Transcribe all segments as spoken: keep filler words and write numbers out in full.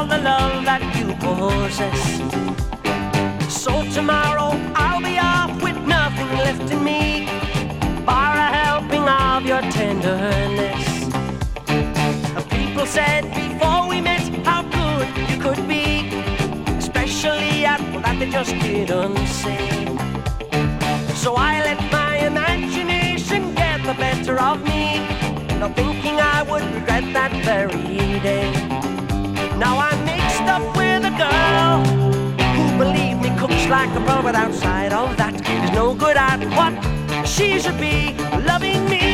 the love that you possess. So tomorrow I'll be off with nothing left in me, bar a helping of your tenderness. People said before we met how good you could be, especially at that they just didn't say. So I let my imagination get the better of me, not thinking I would regret that very day. Now I'm mixed up with a girl who, believe me, cooks like a pro, but outside of that is no good at what she should be, loving me.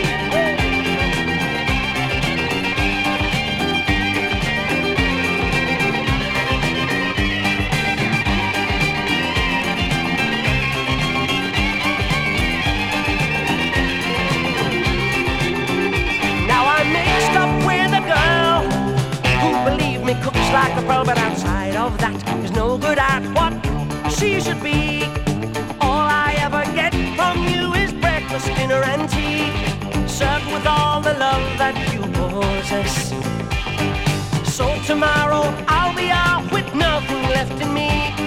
Cooks like a pro, but outside of that is no good at what she should be. All I ever get from you is breakfast, dinner and tea, served with all the love that you possess. So tomorrow I'll be out with nothing left in me,